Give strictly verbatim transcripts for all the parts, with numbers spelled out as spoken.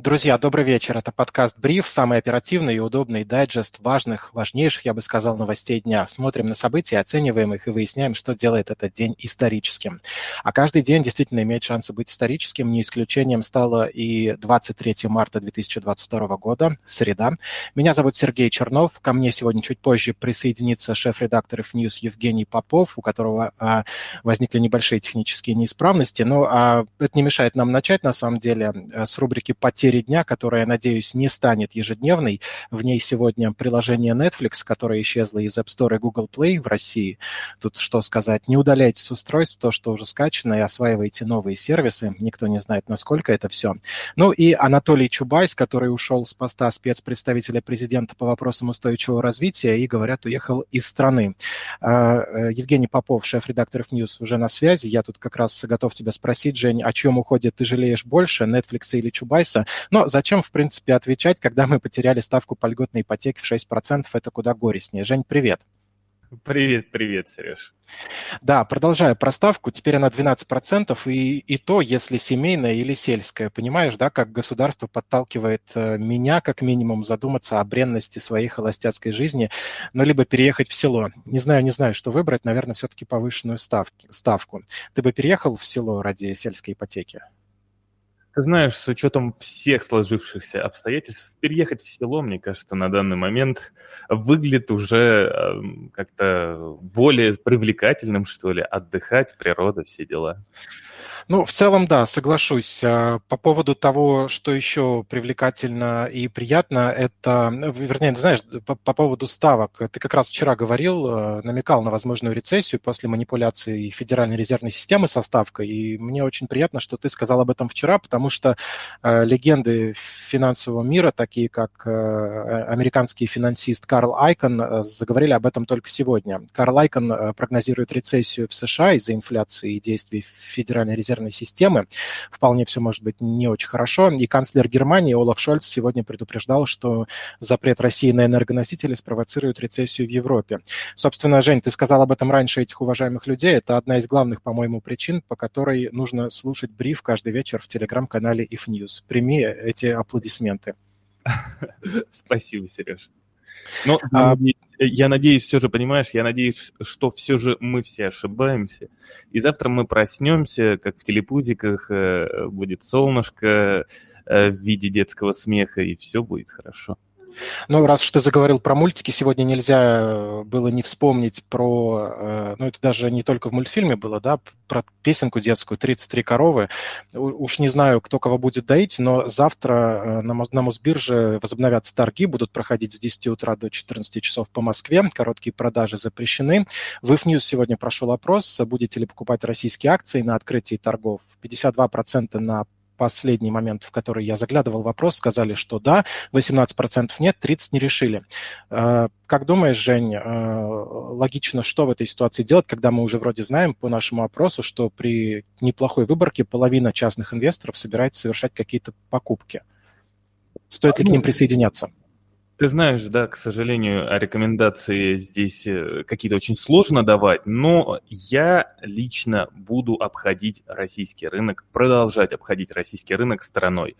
Друзья, добрый вечер. Это подкаст «Бриф», самый оперативный и удобный дайджест важных, важнейших, я бы сказал, новостей дня. Смотрим на события, оцениваем их и выясняем, что делает этот день историческим. А каждый день действительно имеет шансы быть историческим. Не исключением стало и двадцать третьего марта две тысячи двадцать второго года, среда. Меня зовут Сергей Чернов. Ко мне сегодня чуть позже присоединится шеф-редактор эф ньюс Евгений Попов, у которого а, возникли небольшие технические неисправности. Но а, это не мешает нам начать, на самом деле, с рубрики «Потери дня», которая, я надеюсь, не станет ежедневной. В ней сегодня приложение Netflix, которое исчезло из App Store и Google Play в России. Тут что сказать, не удаляйте с устройств то, что уже скачано, и осваивайте новые сервисы. Никто не знает, насколько это все. Ну и Анатолий Чубайс, который ушел с поста спецпредставителя президента по вопросам устойчивого развития и, говорят, уехал из страны. Евгений Попов, шеф-редактор эф ньюс, уже на связи. Я тут как раз готов тебя спросить, Жень, о чьем уходе ты жалеешь больше, Netflix или Чубайса? Но зачем, в принципе, отвечать, когда мы потеряли ставку по льготной ипотеке в шесть процентов? Это куда горестнее. Жень, привет. Привет, привет, Сереж. Да, продолжая про ставку, теперь она двенадцать процентов, и, и то, если семейная или сельская. Понимаешь, да, как государство подталкивает меня, как минимум, задуматься о бренности своей холостяцкой жизни, ну, либо переехать в село. Не знаю, не знаю, что выбрать, наверное, все-таки повышенную ставки, ставку. Ты бы переехал в село ради сельской ипотеки? Ты знаешь, с учетом всех сложившихся обстоятельств, переехать в село, мне кажется, на данный момент выглядит уже э, как-то более привлекательным, что ли, отдыхать, природа, все дела. Ну, в целом, да, соглашусь. По поводу того, что еще привлекательно и приятно, это, вернее, знаешь, по, по поводу ставок. Ты как раз вчера говорил, намекал на возможную рецессию после манипуляции Федеральной резервной системы со ставкой, и мне очень приятно, что ты сказал об этом вчера, потому что э, легенды финансового мира, такие как э, американский финансист Карл Айкон, э, заговорили об этом только сегодня. Карл Айкон э, прогнозирует рецессию в США из-за инфляции и действий Федеральной резервной системы. Вполне все может быть не очень хорошо. И канцлер Германии Олаф Шольц сегодня предупреждал, что запрет России на энергоносители спровоцирует рецессию в Европе. Собственно, Жень, ты сказал об этом раньше, этих уважаемых людей. Это одна из главных, по-моему, причин, по которой нужно слушать бриф каждый вечер в телеграм-канале эф ньюс. Прими эти аплодисменты. Спасибо, Сереж. Но я, а... надеюсь, я надеюсь, все же, понимаешь, я надеюсь, что все же мы все ошибаемся. И завтра мы проснемся, как в телепузиках, будет солнышко в виде детского смеха, и все будет хорошо. Ну, раз уж ты заговорил про мультики, сегодня нельзя было не вспомнить про, ну, это даже не только в мультфильме было, да, про песенку детскую «тридцать три коровы». Уж не знаю, кто кого будет доить, но завтра на Мосбирже возобновятся торги, будут проходить с десяти утра до четырнадцати часов по Москве, короткие продажи запрещены. В эф ньюс сегодня прошел опрос, будете ли покупать российские акции на открытии торгов. пятьдесят два процента на последний момент, в который я заглядывал вопрос, сказали, что да, восемнадцать процентов нет, тридцать процентов не решили. Как думаешь, Жень, логично, что в этой ситуации делать, когда мы уже вроде знаем по нашему опросу, что при неплохой выборке половина частных инвесторов собирается совершать какие-то покупки? Стоит ли к ним присоединяться? Ты знаешь, да, к сожалению, рекомендации здесь какие-то очень сложно давать, но я лично буду обходить российский рынок, продолжать обходить российский рынок стороной.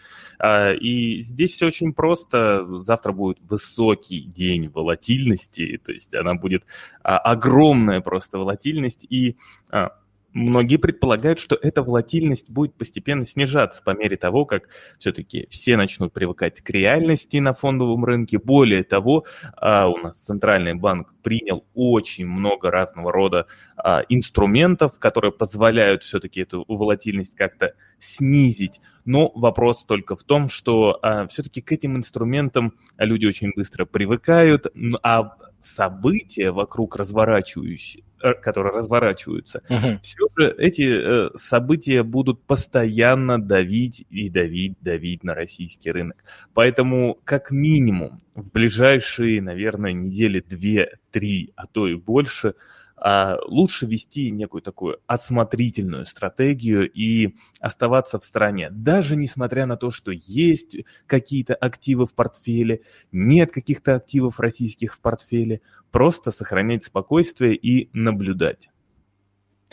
И здесь все очень просто. Завтра будет высокий день волатильности, то есть она будет огромная просто волатильность, и многие предполагают, что эта волатильность будет постепенно снижаться по мере того, как все-таки все начнут привыкать к реальности на фондовом рынке. Более того, у нас Центральный банк принял очень много разного рода инструментов, которые позволяют все-таки эту волатильность как-то снизить. Но вопрос только в том, что все-таки к этим инструментам люди очень быстро привыкают, а события вокруг разворачивающие, которые разворачиваются, uh-huh. все же эти э, события будут постоянно давить и давить, давить на российский рынок. Поэтому, как минимум, в ближайшие, наверное, недели две-три, а то и больше, э, лучше вести некую такую осмотрительную стратегию и оставаться в стороне. Даже несмотря на то, что есть какие-то активы в портфеле, нет каких-то активов российских в портфеле, просто сохранять спокойствие и наблюдать.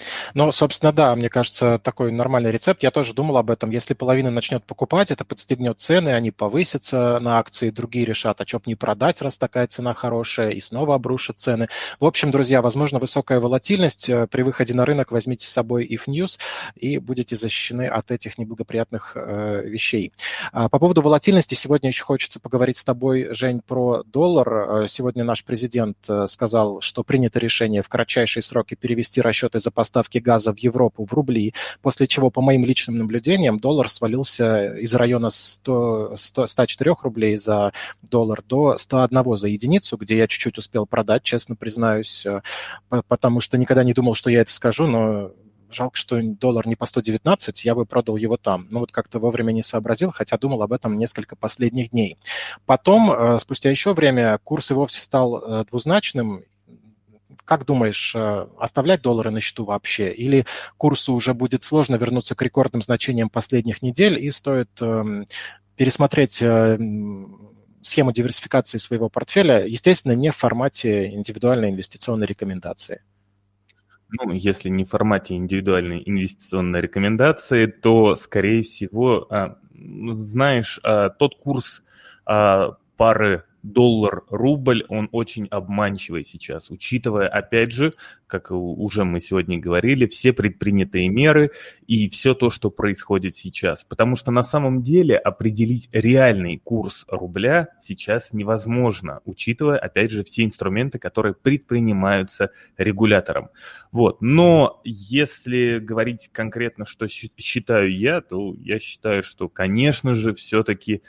Ну, собственно, да, мне кажется, такой нормальный рецепт. Я тоже думал об этом. Если половина начнет покупать, это подстегнет цены, они повысятся на акции, другие решат, а что б не продать, раз такая цена хорошая, и снова обрушат цены. В общем, друзья, возможно, высокая волатильность. При выходе на рынок возьмите с собой ай эф News и будете защищены от этих неблагоприятных э, вещей. По поводу волатильности сегодня еще хочется поговорить с тобой, Жень, про доллар. Сегодня наш президент сказал, что принято решение в кратчайшие сроки перевести расчеты за поставки газа в Европу в рубли, после чего, по моим личным наблюдениям, доллар свалился из района сто, сто, ста четырёх рублей за доллар до ста одного за единицу, где я чуть-чуть успел продать, честно признаюсь, потому что никогда не думал, что я это скажу, но жалко, что доллар не по сто девятнадцать, я бы продал его там. Ну вот как-то вовремя не сообразил, хотя думал об этом несколько последних дней. Потом, спустя еще время, курс и вовсе стал двузначным. Как думаешь, оставлять доллары на счету вообще? Или курсу уже будет сложно вернуться к рекордным значениям последних недель и стоит э, пересмотреть э, схему диверсификации своего портфеля, естественно, не в формате индивидуальной инвестиционной рекомендации? Ну, если не в формате индивидуальной инвестиционной рекомендации, то, скорее всего, знаешь, тот курс пары доллар-рубль, он очень обманчивый сейчас, учитывая, опять же, как уже мы сегодня говорили, все предпринятые меры и все то, что происходит сейчас. Потому что на самом деле определить реальный курс рубля сейчас невозможно, учитывая, опять же, все инструменты, которые предпринимаются регулятором. Вот. Но если говорить конкретно, что считаю я, то я считаю, что, конечно же, все-таки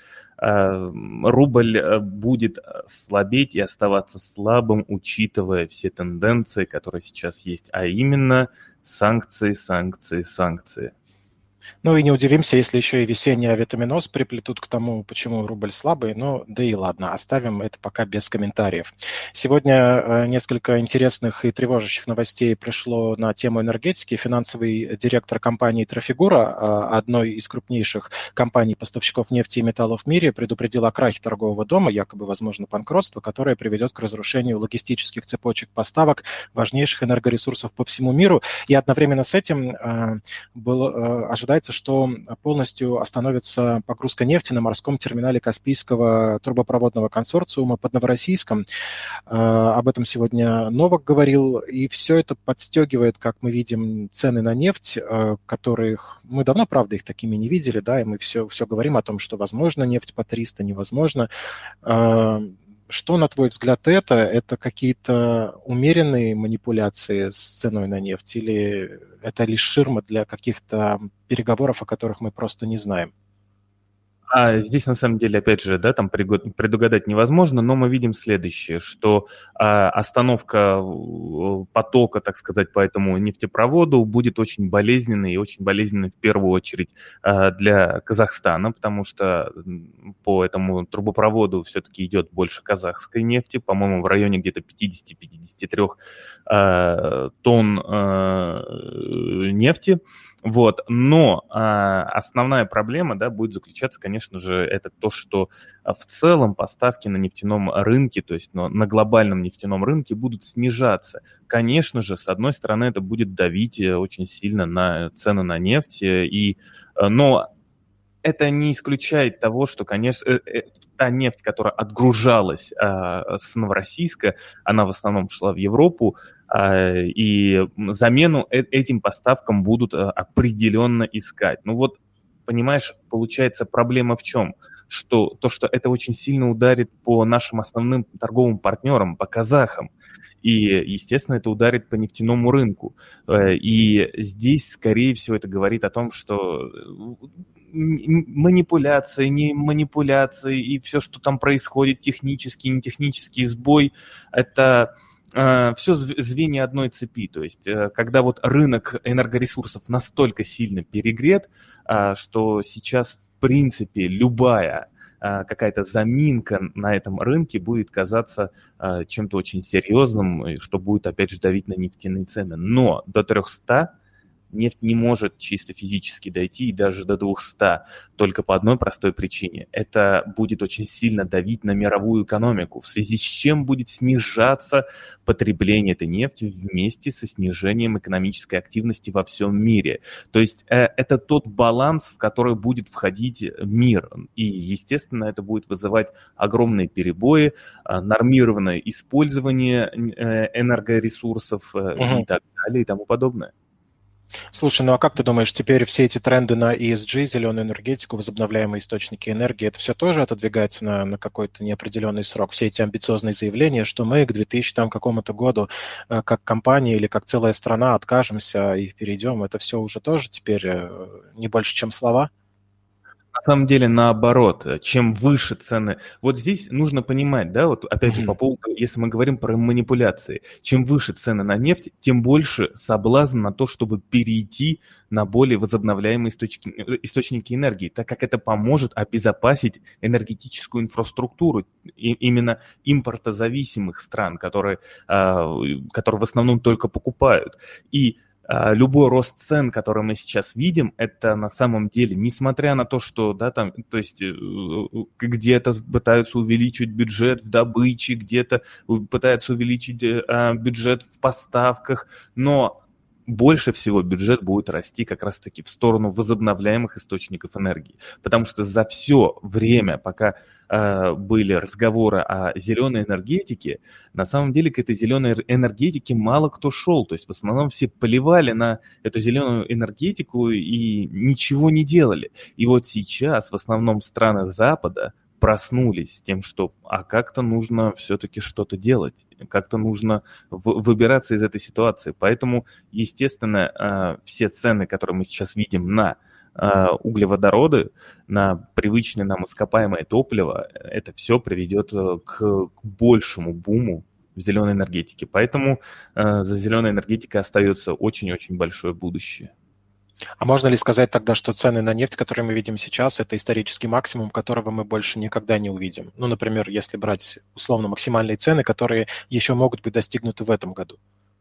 рубль будет слабеть и оставаться слабым, учитывая все тенденции, которые сейчас есть, а именно санкции, санкции, санкции. Ну и не удивимся, если еще и весенний авитаминоз приплетут к тому, почему рубль слабый, но да и ладно, оставим это пока без комментариев. Сегодня несколько интересных и тревожащих новостей пришло на тему энергетики. Финансовый директор компании Trafigura, одной из крупнейших компаний-поставщиков нефти и металлов в мире, предупредил о крахе торгового дома, якобы возможно банкротство, которое приведет к разрушению логистических цепочек поставок важнейших энергоресурсов по всему миру. И одновременно с этим был ожидается, что полностью остановится погрузка нефти на морском терминале Каспийского трубопроводного консорциума под Новороссийском. Об этом сегодня Новак говорил, и все это подстегивает, как мы видим, цены на нефть, которых мы давно, правда, их такими не видели, да, и мы все, все говорим о том, что возможно нефть по триста, невозможно. Что, на твой взгляд, это? Это какие-то умеренные манипуляции с ценой на нефть или это лишь ширма для каких-то переговоров, о которых мы просто не знаем? А здесь, на самом деле, опять же, да, там предугадать невозможно, но мы видим следующее, что а, остановка потока, так сказать, по этому нефтепроводу будет очень болезненной и очень болезненной в первую очередь а, для Казахстана, потому что по этому трубопроводу все-таки идет больше казахской нефти, по-моему, в районе где-то пятьдесят-пятьдесят три а, тонн а, нефти. Вот, но а, основная проблема, да, будет заключаться, конечно же, это то, что в целом поставки на нефтяном рынке, то есть на, на глобальном нефтяном рынке будут снижаться. Конечно же, с одной стороны, это будет давить очень сильно на цены на нефть, и, но это не исключает того, что, конечно, та нефть, которая отгружалась а, с Новороссийска, она в основном шла в Европу, а, и замену э- этим поставкам будут а, определенно искать. Ну вот, понимаешь, получается проблема в чем? Что то, что это очень сильно ударит по нашим основным торговым партнерам, по казахам. И, естественно, это ударит по нефтяному рынку. И здесь, скорее всего, это говорит о том, что манипуляции, не манипуляции и все, что там происходит, технический, не технический сбой, это э, все звенья одной цепи. То есть, э, когда вот рынок энергоресурсов настолько сильно перегрет, э, что сейчас, в принципе, любая э, какая-то заминка на этом рынке будет казаться э, чем-то очень серьезным, что будет, опять же, давить на нефтяные цены. Но до трехсот нефть не может чисто физически дойти и даже до двухсот, только по одной простой причине. Это будет очень сильно давить на мировую экономику, в связи с чем будет снижаться потребление этой нефти вместе со снижением экономической активности во всем мире. То есть э, это тот баланс, в который будет входить мир. И, естественно, это будет вызывать огромные перебои, э, нормированное использование э, энергоресурсов э, Угу. и так далее и тому подобное. Слушай, ну а как ты думаешь, теперь все эти тренды на и эс джи, зеленую энергетику, возобновляемые источники энергии, это все тоже отодвигается на, на какой-то неопределенный срок? Все эти амбициозные заявления, что мы к двухтысячному какому-то году э, как компания или как целая страна откажемся и перейдем, это все уже тоже теперь э, не больше, чем слова? На самом деле, наоборот, чем выше цены... Вот здесь нужно понимать, да, вот опять же по поводу, если мы говорим про манипуляции, чем выше цены на нефть, тем больше соблазн на то, чтобы перейти на более возобновляемые источники, источники энергии, так как это поможет обезопасить энергетическую инфраструктуру и именно импортозависимых стран, которые, которые в основном только покупают. И любой рост цен, который мы сейчас видим, это на самом деле, несмотря на то, что, да, там, то есть где-то пытаются увеличить бюджет в добыче, где-то пытаются увеличить а, бюджет в поставках, но больше всего бюджет будет расти как раз-таки в сторону возобновляемых источников энергии. Потому что за все время, пока э, были разговоры о зеленой энергетике, на самом деле к этой зеленой энергетике мало кто шел. То есть в основном все поливали на эту зеленую энергетику и ничего не делали. И вот сейчас в основном страны Запада проснулись с тем, что а как-то нужно все-таки что-то делать, как-то нужно в- выбираться из этой ситуации. Поэтому, естественно, все цены, которые мы сейчас видим на углеводороды, на привычное нам ископаемое топливо, это все приведет к, к большему буму в зеленой энергетике. Поэтому за зеленой энергетикой остается очень-очень большое будущее. А можно ли сказать тогда, что цены на нефть, которые мы видим сейчас, это исторический максимум, которого мы больше никогда не увидим? Ну, например, если брать условно максимальные цены, которые еще могут быть достигнуты в этом году.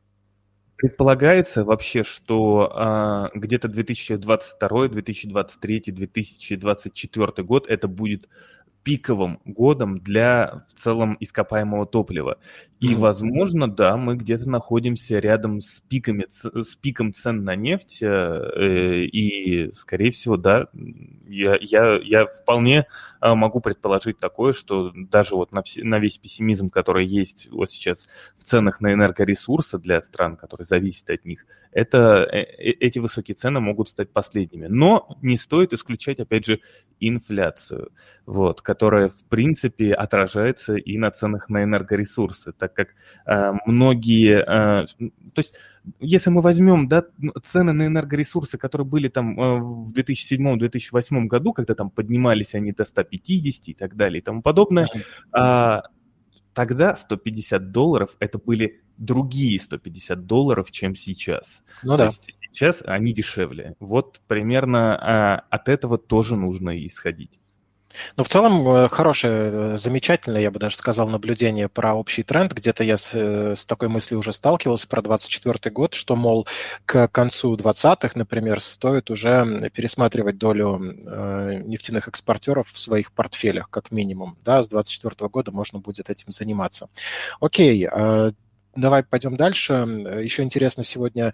Предполагается вообще, что а, где-то две тысячи двадцать второй, две тысячи двадцать третий, две тысячи двадцать четвёртый год это будет пиковым годом для в целом ископаемого топлива. И, mm-hmm. возможно, да, мы где-то находимся рядом с пиками, с пиком цен на нефть, э, и, скорее всего, да, я, я, я вполне могу предположить такое, что даже вот на, все, на весь пессимизм, который есть вот сейчас в ценах на энергоресурсы для стран, которые зависят от них, это, эти высокие цены могут стать последними. Но не стоит исключать, опять же, инфляцию, вот, которая, в принципе, отражается и на ценах на энергоресурсы, так как э, многие... Э, то есть, если мы возьмем, да, цены на энергоресурсы, которые были там э, в две тысячи седьмом - две тысячи восьмом году, когда там поднимались они до ста пятидесяти и так далее и тому подобное, э, тогда сто пятьдесят долларов это были другие сто пятьдесят долларов, чем сейчас. Ну, То да. есть сейчас они дешевле. Вот примерно а, от этого тоже нужно исходить. Ну, в целом, хорошее, замечательное, я бы даже сказал, наблюдение про общий тренд. Где-то я с, с такой мыслью уже сталкивался про двадцать четвёртый год, что, мол, к концу двадцатых, например, стоит уже пересматривать долю э, нефтяных экспортеров в своих портфелях, как минимум. Да, с двадцать четвёртого года можно будет этим заниматься. Окей. Э, Давай пойдем дальше. Еще интересно, сегодня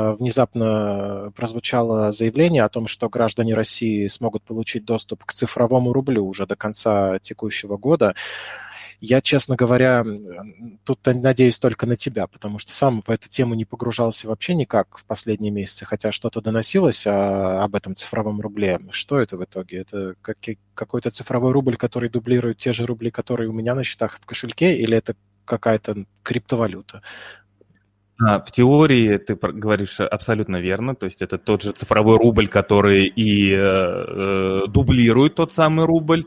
внезапно прозвучало заявление о том, что граждане России смогут получить доступ к цифровому рублю уже до конца текущего года. Я, честно говоря, тут надеюсь только на тебя, потому что сам в эту тему не погружался вообще никак в последние месяцы, хотя что-то доносилось о, об этом цифровом рубле. Что это в итоге? Это какой-то цифровой рубль, который дублирует те же рубли, которые у меня на счетах в кошельке, или это какая-то криптовалюта? В теории ты говоришь абсолютно верно, то есть это тот же цифровой рубль, который и э, дублирует тот самый рубль,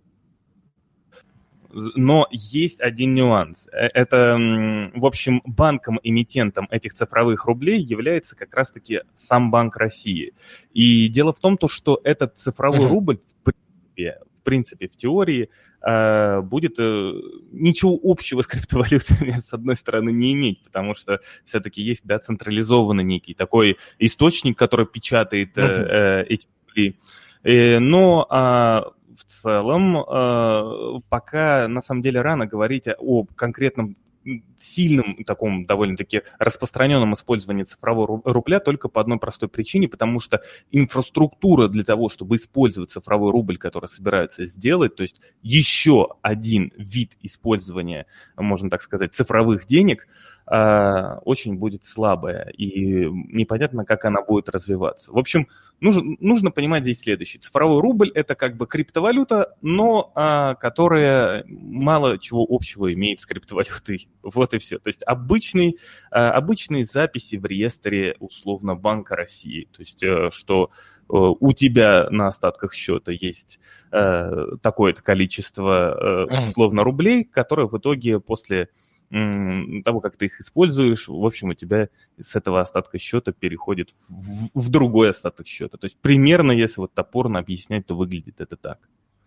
но есть один нюанс. Это, в общем, банком-эмитентом этих цифровых рублей является как раз-таки сам Банк России. И дело в том, что этот цифровой uh-huh. рубль в принципе в принципе, в теории э, будет э, ничего общего с криптовалютами, с одной стороны, не иметь, потому что все-таки есть, да, централизованный некий такой источник, который печатает э, э, эти рубли. Э, но э, в целом э, пока, на самом деле, рано говорить о конкретном сильном таком довольно-таки распространенном использовании цифрового рубля только по одной простой причине, потому что инфраструктура для того, чтобы использовать цифровой рубль, который собираются сделать, то есть еще один вид использования, можно так сказать, цифровых денег, очень будет слабая, и непонятно, как она будет развиваться. В общем, нужно, нужно понимать здесь следующее. Цифровой рубль – это как бы криптовалюта, но а, которая мало чего общего имеет с криптовалютой. Вот и все. То есть обычный, а, обычные записи в реестре условно Банка России. То есть а, что а, у тебя на остатках счета есть а, такое-то количество а, условно рублей, которые в итоге после того, как ты их используешь, в общем, у тебя с этого остатка счета переходит в, в другой остаток счета. То есть примерно, если вот топорно объяснять, то выглядит это так.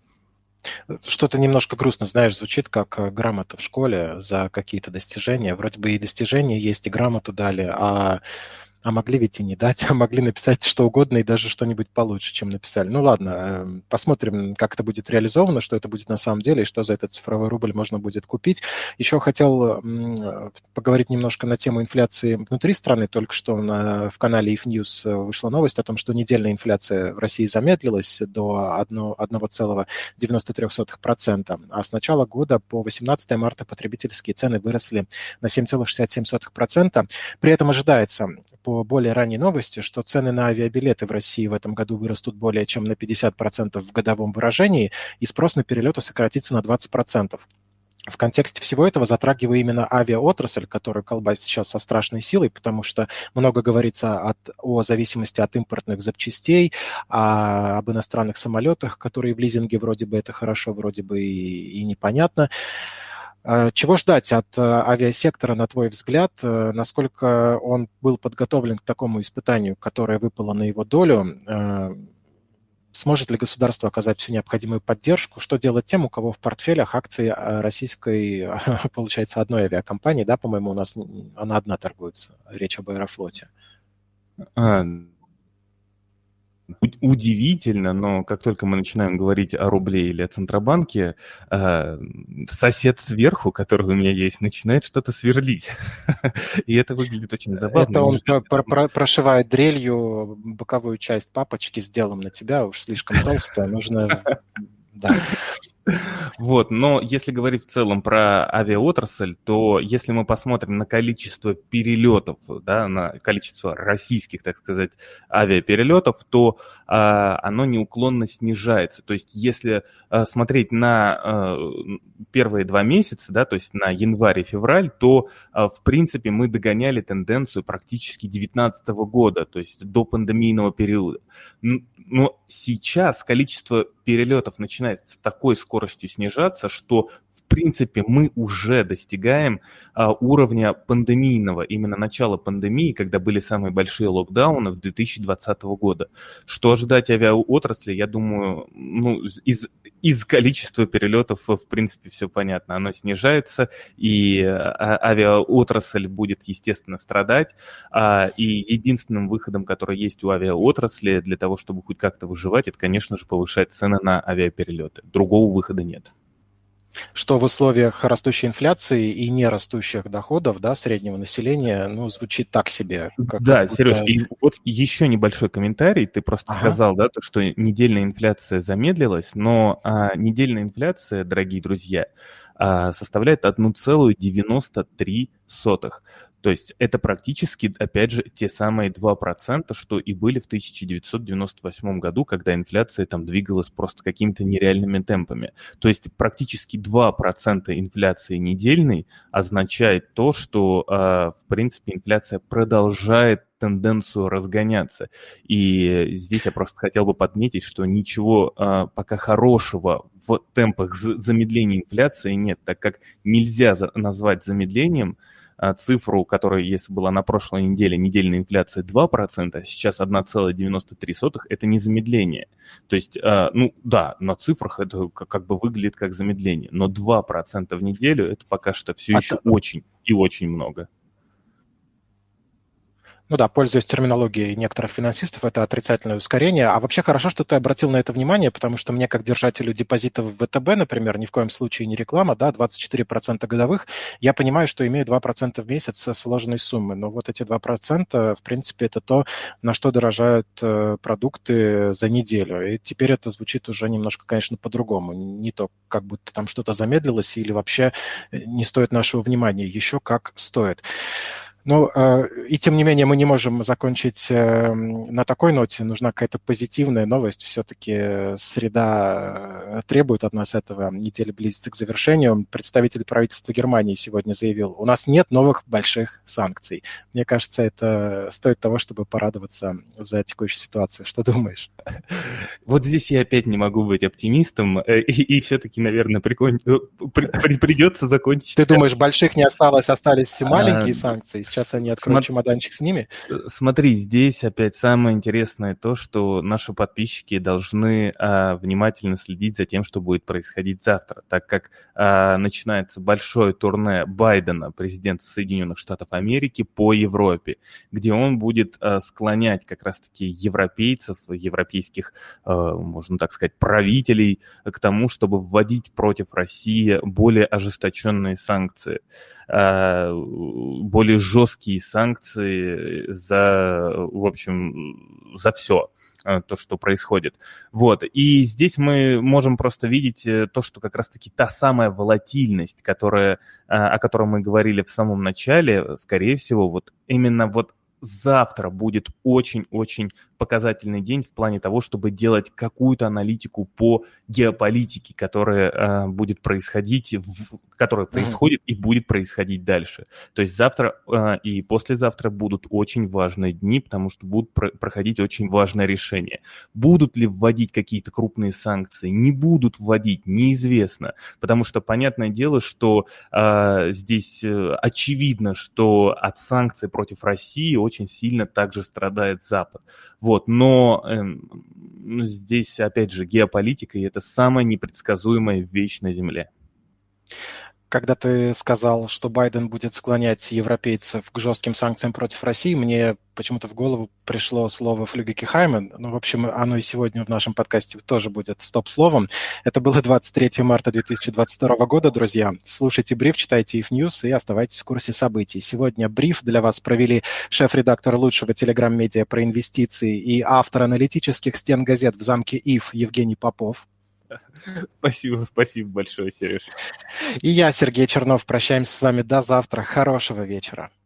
Что-то немножко грустно, знаешь, звучит как грамота в школе за какие-то достижения. Вроде бы и достижения есть, и грамоту дали, а... А могли ведь и не дать, а могли написать что угодно и даже что-нибудь получше, чем написали. Ну ладно, посмотрим, как это будет реализовано, что это будет на самом деле, и что за этот цифровой рубль можно будет купить. Еще хотел поговорить немножко на тему инфляции внутри страны. Только что на, в канале иф News вышла новость о том, что недельная инфляция в России замедлилась до одного целого девяносто три сотых процента, а с начала года по восемнадцатое марта потребительские цены выросли на семь целых шестьдесят семь сотых процента. При этом ожидается по более ранней новости, что цены на авиабилеты в России в этом году вырастут более чем на пятьдесят процентов в годовом выражении, и спрос на перелеты сократится на двадцать процентов. В контексте всего этого затрагиваю именно авиаотрасль, которая колбасит сейчас со страшной силой, потому что много говорится от, о зависимости от импортных запчастей, а, об иностранных самолетах, которые в лизинге вроде бы это хорошо, вроде бы и, и непонятно. Чего ждать от авиасектора, на твой взгляд? Насколько он был подготовлен к такому испытанию, которое выпало на его долю? Сможет ли государство оказать всю необходимую поддержку? Что делать тем, у кого в портфелях акции российской, получается, одной авиакомпании, да, по-моему, у нас она одна торгуется, речь об Аэрофлоте. А, удивительно, но как только мы начинаем говорить о рубле или о Центробанке, сосед сверху, который у меня есть, начинает что-то сверлить. И это выглядит очень забавно. Это он прошивает дрелью боковую часть папочки с делом на тебя, уж слишком толстая, нужно... Да. Вот, но если говорить в целом про авиаотрасль, то если мы посмотрим на количество перелетов, да, на количество российских, так сказать, авиаперелетов, то а, оно неуклонно снижается. То есть если а, смотреть на а, первые два месяца, да, то есть на январь и февраль, то а, в принципе мы догоняли тенденцию практически две тысячи девятнадцатого года, то есть до пандемийного периода. Но сейчас количество перелетов начинает с такой скоростью снижаться, что в принципе мы уже достигаем а, уровня пандемийного, именно начала пандемии, когда были самые большие локдауны в две тысячи двадцатого года. Что ожидать авиаотрасли, я думаю, ну, из, из количества перелетов в принципе все понятно. Оно снижается, и а, авиаотрасль будет, естественно, страдать. А, и единственным выходом, который есть у авиаотрасли для того, чтобы хоть как-то выживать, это, конечно же, повышать цены на авиаперелеты. Другого выхода нет. Что в условиях растущей инфляции и нерастущих доходов, да, среднего населения, ну, звучит так себе. Как, да, как будто... Сереж, и вот еще небольшой комментарий. Ты просто ага. сказал, да, то, что недельная инфляция замедлилась, но а, недельная инфляция, дорогие друзья, а, составляет одна целая девяносто три сотых. То есть это практически, опять же, те самые два процента, что и были в тысяча девятьсот девяносто восьмом году, когда инфляция там двигалась просто какими-то нереальными темпами. То есть практически два процента инфляции недельной означает то, что, в принципе, инфляция продолжает тенденцию разгоняться. И здесь я просто хотел бы подметить, что ничего а, пока хорошего в темпах замедления инфляции нет, так как нельзя за- назвать замедлением цифру, которая, если была на прошлой неделе, недельная инфляция два процента, сейчас одна целая девяносто три сотых, это не замедление. То есть, ну да, на цифрах это как бы выглядит как замедление, но два процента в неделю это пока что все еще а очень и очень много. Ну да, пользуясь терминологией некоторых финансистов, это отрицательное ускорение. А вообще хорошо, что ты обратил на это внимание, потому что мне, как держателю депозитов в вэ тэ бэ, например, ни в коем случае не реклама, да, двадцать четыре процента годовых, я понимаю, что имею два процента в месяц с вложенной суммы. Но вот эти два процента, в принципе, это то, на что дорожают продукты за неделю. И теперь это звучит уже немножко, конечно, по-другому. Не то, как будто там что-то замедлилось или вообще не стоит нашего внимания. Еще как стоит. Ну, и тем не менее мы не можем закончить на такой ноте. Нужна какая-то позитивная новость. Все-таки среда требует от нас этого. Неделя близится к завершению. Представитель правительства Германии сегодня заявил, у нас нет новых больших санкций. Мне кажется, это стоит того, чтобы порадоваться за текущую ситуацию. Что думаешь? Вот здесь я опять не могу быть оптимистом. И, и все-таки, наверное, прикон... при, придется закончить. Ты думаешь, больших не осталось, остались маленькие а... санкции? Сейчас они откроют Сма... чемоданчик с ними? Смотри, здесь опять самое интересное то, что наши подписчики должны а, внимательно следить за тем, что будет происходить завтра, так как а, начинается большое турне Байдена, президента Соединенных Штатов Америки, по Европе, где он будет а, склонять как раз-таки европейцев, европейских, а, можно так сказать, правителей к тому, чтобы вводить против России более ожесточенные санкции, а, более жесткие жесткие санкции за, в общем, за все то, что происходит. Вот. И здесь мы можем просто видеть то, что как раз-таки та самая волатильность, которая, о которой мы говорили в самом начале, скорее всего, вот именно вот завтра будет очень-очень показательный день в плане того, чтобы делать какую-то аналитику по геополитике, которая э, будет происходить, в, которая происходит mm-hmm. и будет происходить дальше. То есть завтра э, и послезавтра будут очень важные дни, потому что будут про- проходить очень важные решения. Будут ли вводить какие-то крупные санкции? Не будут вводить, неизвестно. Потому что понятное дело, что э, здесь э, очевидно, что от санкций против России очень сильно также страдает Запад. Вот, но э, здесь, опять же, геополитика, и это самая непредсказуемая вещь на Земле. Когда ты сказал, что Байден будет склонять европейцев к жестким санкциям против России, мне почему-то в голову пришло слово «флюгекихаймен». Ну, в общем, оно и сегодня в нашем подкасте тоже будет стоп-словом. Это было двадцать третьего марта две тысячи двадцать второго года, друзья. Слушайте бриф, читайте ай эф News и оставайтесь в курсе событий. Сегодня бриф для вас провели шеф-редактор лучшего телеграм-медиа про инвестиции и автор аналитических стен газет в замке ИФ Евгений Попов. Спасибо, спасибо большое, Сереж. И я, Сергей Чернов, прощаемся с вами до завтра. Хорошего вечера.